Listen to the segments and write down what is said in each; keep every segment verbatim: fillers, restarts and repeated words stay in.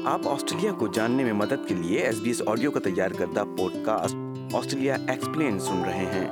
आप ऑस्ट्रेलिया को जानने में मदद के लिए एस बी एस ऑडियो का तैयार करदा पॉडकास्ट ऑस्ट्रेलिया एक्सप्लेन सुन रहे हैं।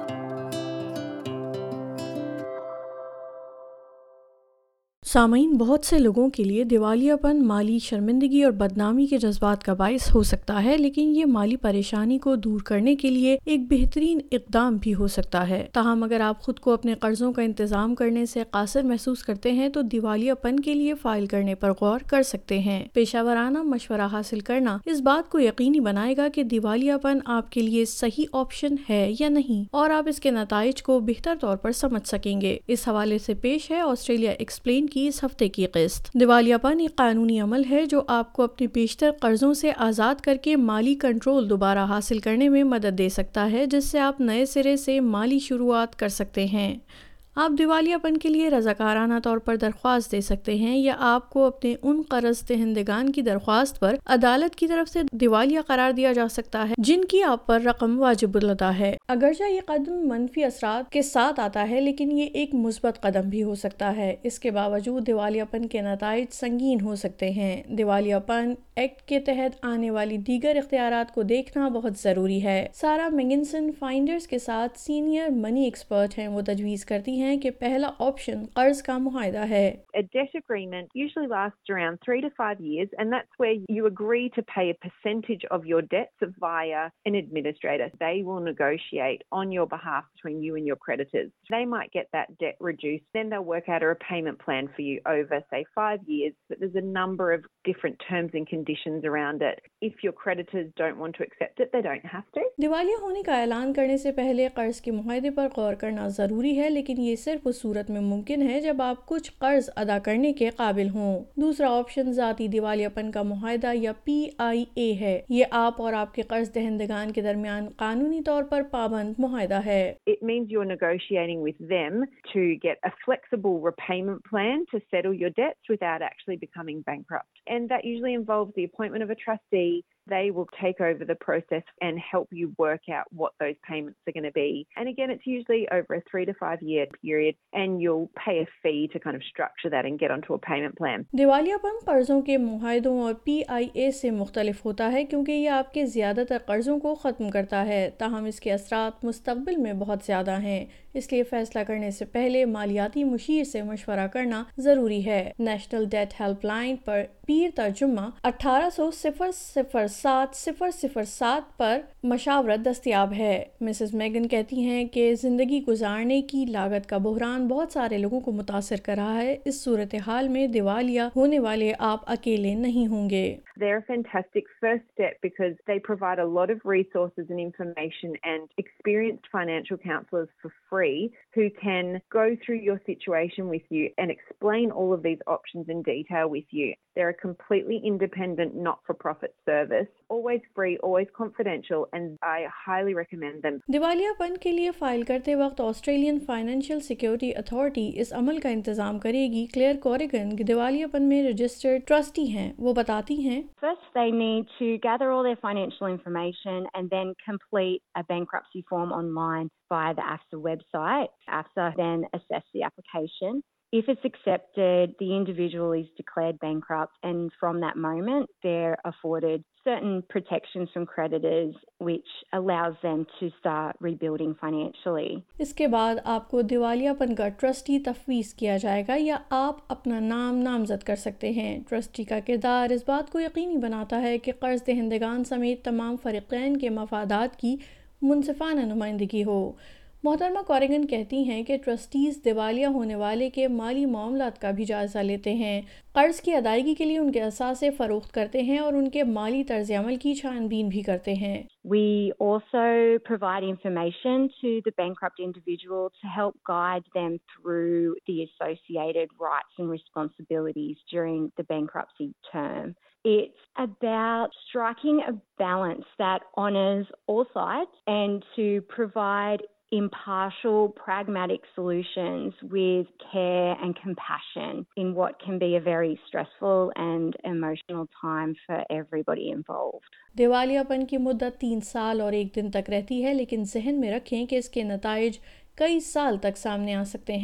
सामईन, बहुत से लोगों के लिए दिवालियापन माली शर्मिंदगी और बदनामी के जज्बात का बायस हो सकता है, लेकिन ये माली परेशानी को दूर करने के लिए एक बेहतरीन इकदाम भी हो सकता है। ताहम अगर आप खुद को अपने कर्जों का इंतजाम करने से कासिर महसूस करते हैं तो दिवालियापन के लिए फाइल करने पर गौर कर सकते हैं। पेशावराना मशवरा हासिल करना इस बात को यकीनी बनाएगा कि दिवालियापन आपके लिए सही ऑप्शन है या नहीं, और आप इसके नताइज को बेहतर तौर पर समझ सकेंगे। इस हवाले से पेश है ऑस्ट्रेलिया एक्सप्लेन की इस हफ्ते की किस्त। दिवालियापन एक कानूनी अमल है जो आपको अपने पेशतर कर्जों से आजाद करके माली कंट्रोल दोबारा हासिल करने में मदद दे सकता है, जिससे आप नए सिरे से माली शुरुआत कर सकते हैं। आप दिवालियापन के लिए रजाकाराना तौर पर दरख्वास्त दे सकते हैं, या आपको अपने उन कर्ज दहिंदगान की दरख्वास्त पर अदालत की तरफ से दिवालिया करार दिया जा सकता है जिनकी आप पर रकम वाजिबुल अदा है। अगरचे ये कदम मनफी असरात के साथ आता है, लेकिन ये एक मुस्बत कदम भी हो सकता है। इसके बावजूद दिवालियापन के नताइज संगीन हो सकते हैं। दिवालियापन एक्ट के तहत आने वाली दीगर इख्तियारात को देखना बहुत जरूरी है। सारा मेगिनसन फाइंडर्स के साथ सीनियर मनी एक्सपर्ट हैं। वो तजवीज़ करती हैं कि पहला ऑप्शन कर्ज का मुआहदा है। A debt agreement usually lasts around three to five years, and that's where you agree to pay a percentage of your debts via an administrator. They will negotiate on your behalf between you and your creditors. They might get that debt reduced, then they'll work out a repayment plan for you over, say, five years, but there's a number of different terms and conditions around it. If your creditors don't want to accept it, they don't have to. दिवालिया होने का ऐलान करने से पहले कर्ज के मुआहदे पर गौर करना जरूरी है, लेकिन ये सिर्फ उस सूरत में मुमकिन है जब आप कुछ कर्ज अदा करने के काबिल हों। दूसरा ऑप्शन जाती दिवालियापन का मुआहदा या पी आई ए है। ये आप और आपके कर्ज दहिंदगान के दरमियान कानूनी तौर पर पाबंद मुआहदा है। It means you're negotiating with them to get a flexible repayment plan to settle your debts without actually becoming bankrupt. And that usually involves the appointment of a trustee. They will take over the process and help you work out what those payments are going to be. And again, it's usually over a three to five year period, and you'll pay a fee to kind of structure that and get onto a payment plan. दिवालियापन कर्जों के मुआहदों और P I ए से मुख्तलिफ होता है क्योंकि ये आपके ज्यादातर कर्जों को ख़त्म करता है। ताहम इसके असरात मुस्तकबिल में बहुत ज़्यादा हैं, इसलिए फैसला करने से पहले मालियाती मुशीर से मशवरा करना ज़रूरी है। नेशनल डेट हेल्पलाइन पर पीर तर्जुमा अठारह सौ सिफर सिफर सात सिफर सिफर सात पर मशावरत दस्तियाब है। मिसेस मेगन कहती हैं कि जिंदगी गुजारने की लागत का बहरान बहुत सारे लोगों को मुतासिर कर रहा है। इस सूरत हाल में दिवालिया होने वाले आप अकेले नहीं होंगे। They're a fantastic first step because they provide a lot of resources and information and experienced financial counsellors for free who can go through your situation with you and explain all of these options in detail with you. They're a completely independent, not-for-profit service, always free, always confidential, and I highly recommend them. दिवालियापन के लिए file करते वक्त Australian financial security authority इस अमल का इंतजाम करेगी। Clear कॉरिगन दिवालियापन में रजिस्टर्ड ट्रस्टी हैं। वो बताती हैं, First, they need to gather all their financial information and then complete a bankruptcy form online via the A F S A website. A F S A then assess the application. If it's accepted, the individual is declared bankrupt, and from that moment, they're afforded certain protections from creditors, which allows them to start rebuilding financially. इसके बाद आपको दिवालियापन का trustee तफवीज़ किया जाएगा, या आप अपना नाम नामजद कर सकते हैं। ट्रस्टी का किरदार इस बात को यकीनी बनाता है कि कर्ज दहिंदगान समेत तमाम फरीक़ैन के मफादात की मुनसिफाना नुमाइंदगी हो। मोहतरमा कॉरिगन कहती हैं कि ट्रस्टीज़ दिवालिया होने वाले के माली मामलात का भी जायज़ा लेते हैं, कर्ज की अदायगी के लिए उनके असासे फ़रोख्त करते हैं और उनके माली तर्ज़ अमल की छानबीन भी करते हैं। We also provide information to the bankrupt individual to help guide them through the associated rights and responsibilities during the bankruptcy term. It's about striking a balance that honours all sides and to provide impartial, pragmatic solutions with care and compassion in what can be a very stressful and emotional time for everybody involved. दिवालियापन की मुद्दत तीन साल और एक दिन तक रहती है, लेकिन जहन में रखें कि इसके नताइज कई साल तक सामने आ सकते हैं।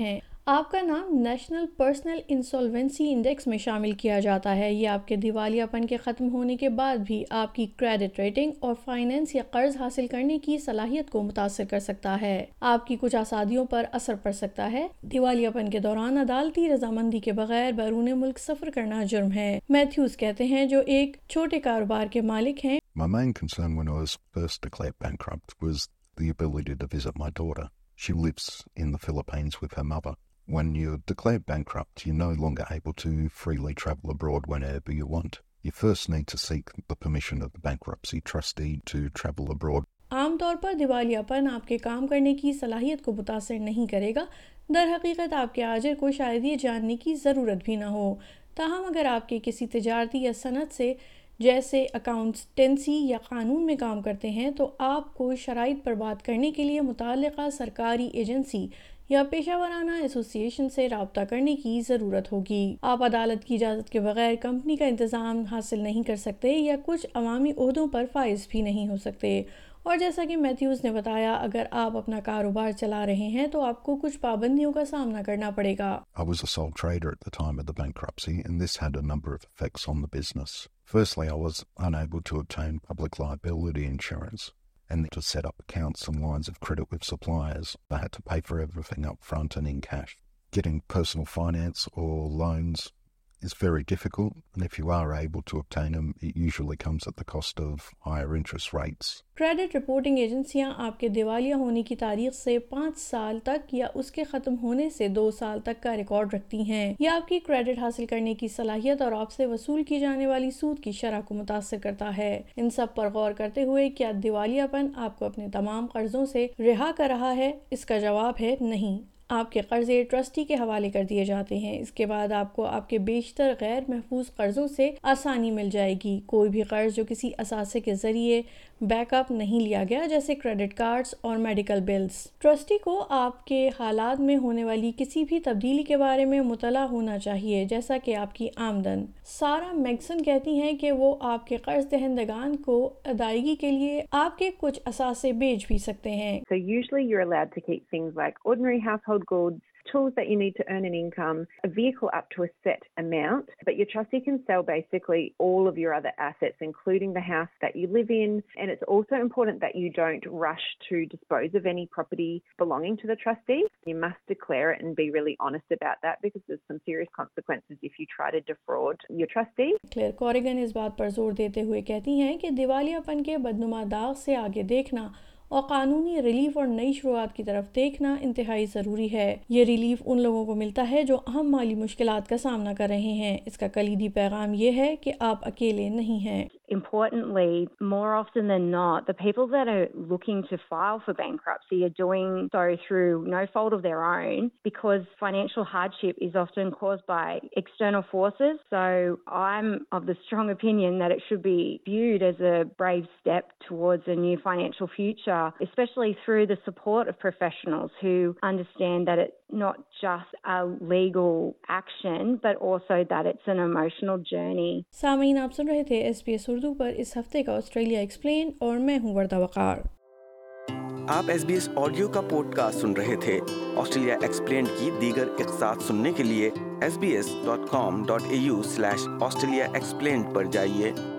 आपका नाम नेशनल पर्सनल इंसॉल्वेंसी इंडेक्स में शामिल किया जाता है। ये आपके दिवालियापन के ख़त्म होने के बाद भी आपकी क्रेडिट रेटिंग और फाइनेंस या कर्ज हासिल करने की सलाहियत को मुतासर कर सकता है। आपकी कुछ आसादियों पर असर पड़ सकता है। दिवालियापन के दौरान अदालती रजामंदी के बगैर बैरून मुल्क सफ़र करना जुर्म है। मैथ्यूज कहते हैं, जो एक छोटे कारोबार के मालिक हैं। My main concern when I was first declared bankrupt was the ability to visit my daughter. She lives in the Philippines with her mother. When you're declared bankrupt, you're no longer able to freely travel abroad whenever you want. You first need to seek the permission of the bankruptcy trustee to travel abroad. आमतौर पर दिवालियापन आपके काम करने की सलाहियत को मुतासर नहीं करेगा। दर हकीकत आपके आजिर को शायद ये जानने की ज़रूरत भी ना हो। ताहम अगर आपके किसी तिजारती या सनत से जैसे अकाउंटेंसी या कानून में काम करते हैं, तो आपको शराइत पर बात करने के लिए मुताल्लिका सरकारी एजेंसी या पेशा वराना एसोसिएशन से रब्ता करने की ज़रूरत होगी। आप अदालत की इजाज़त के बगैर कंपनी का इंतज़ाम हासिल नहीं कर सकते या कुछ अवामी ओहदों पर फाइज भी नहीं हो सकते। और जैसा कि मैथ्यूज़ ने बताया, अगर आप अपना कारोबार चला रहे हैं तो आपको कुछ पाबंदियों का सामना करना पड़ेगा। I was a sole trader at the time of the bankruptcy, and this had a number of effects on the business. Firstly, I was unable to obtain public liability insurance and to set up accounts and lines of credit with suppliers. I had to pay for everything up front and in cash. Getting personal finance or loans is very difficult, and if you are able to obtain them, it usually comes at the cost of higher interest rates. Credit reporting एजेंसियां आपके दिवालिया होने की तारीख से पाँच साल तक या उसके ख़त्म होने से दो साल तक का रिकॉर्ड रखती हैं। यह आपकी क्रेडिट हासिल करने की सलाहियत और आपसे वसूल की जाने वाली सूद की शरह को मुतासर करता है। इन सब पर गौर करते हुए क्या दिवालियापन आपको अपने तमाम कर्जों से रिहा कर रहा है? इसका जवाब है नहीं। आपके कर्जे ट्रस्टी के हवाले कर दिए जाते हैं। इसके बाद आपको आपके बेशतर गैर महफूज कर्जों से आसानी मिल जाएगी। कोई भी कर्ज जो किसी असासे के जरिए बैकअप नहीं लिया गया, जैसे क्रेडिट कार्ड्स और मेडिकल बिल्स। ट्रस्टी को आपके हालात में होने वाली किसी भी तब्दीली के बारे में मुतला होना चाहिए, जैसा कि आपकी आमदन। सारा मैगसन कहती हैं कि वो आपके कर्ज दहंदगान को अदायगी के लिए आपके कुछ असासे बेच भी सकते हैं। So usually you're allowed to keep things like ordinary household goods, tools that you need to earn an income, a vehicle up to a set amount, but your trustee can sell basically all of your other assets, including the house that you live in. And it's also important that you don't rush to dispose of any property belonging to the trustee. You must declare it and be really honest about that, because there's some serious consequences if you try to defraud your trustee. Claire Corrigan इस बात पर जोर देते हुए कहती हैं कि दिवालियापन के बदनुमा दाग से आगे देखना और कानूनी रिलीफ और नई शुरुआत की तरफ देखना इंतहाई ज़रूरी है। ये रिलीफ उन लोगों को मिलता है जो अहम माली मुश्किलात का सामना कर रहे हैं। इसका कलीदी पैगाम ये है कि आप अकेले नहीं हैं। Importantly, more often than not, the people that are looking to file for bankruptcy are doing so through no fault of their own, because financial hardship is often caused by external forces. So I'm of the strong opinion that it should be viewed as a brave step towards a new financial future, especially through the support of professionals who understand that it's not just a legal action, but also that it's an emotional journey. सामीन, आप सुन रहे थे S B S Urdu पर इस हफ्ते का Australia explain और मैं हूँ वर्दा वकार। आप एस बी एस ऑडियो का पॉडकास्ट सुन रहे थे। ऑस्ट्रेलिया एक्सप्लेन की दीगर इक़्सात सुनने के लिए S B S dot com dot A U slash Australia explain पर जाइए